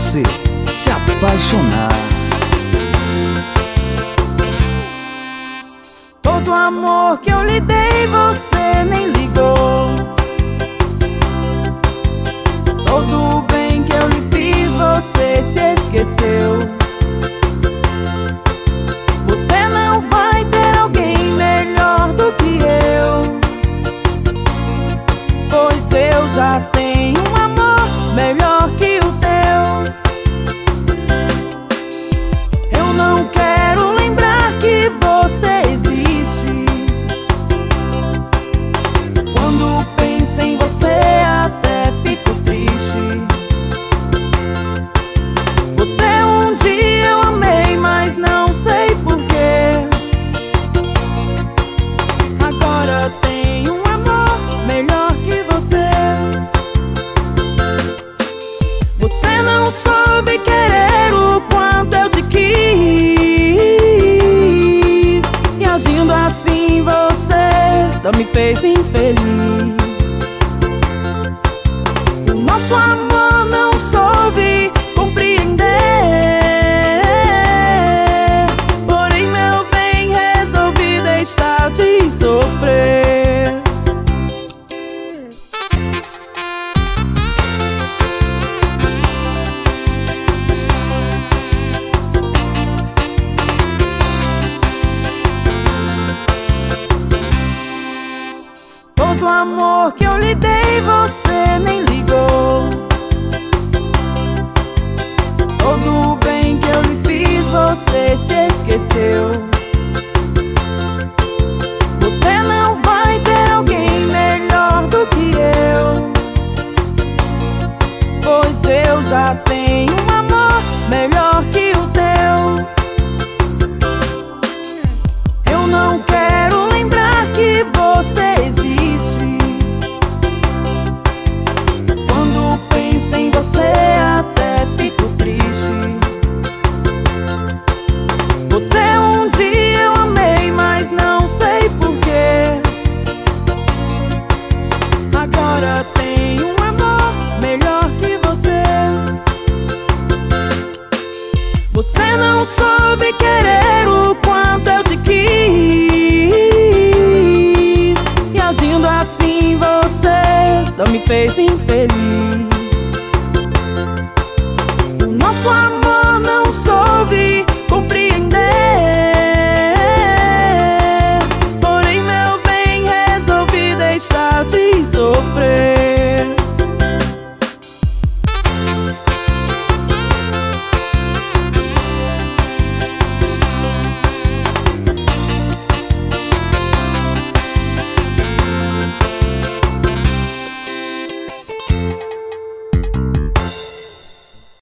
você se apaixonar. Todo o amor que eu lhe dei você nem ligou. Todo o bem que eu lhe fiz você se esqueceu. Você não vai ter alguém melhor do que eu, pois eu já tenho um amor melhor que o teu. Eu não quero lembrar que você existe. Quando penso em você até fico triste. Você um dia eu amei, mas não sei porquê. Agora tenho um amor melhor que você. Você não soube querer o quanto eu te quis, e agindo assim você só me fez infeliz. O nosso amor não soube compreender, porém meu bem resolvi deixar de sofrer. Todo o amor que eu lhe dei você nem ligou. Todo o bem que eu lhe fiz você se esqueceu. Você não vai ter alguém melhor do que eu, pois eu já tenho um amor melhor que o teu. Eu não quero lembrar que você existe. Quando penso em você até fico triste. Você um dia eu amei, mas não sei porquê. Agora tenho um amor melhor que você. Você não soube querer o quanto eu te quis, e agindo assim você só me fez infeliz.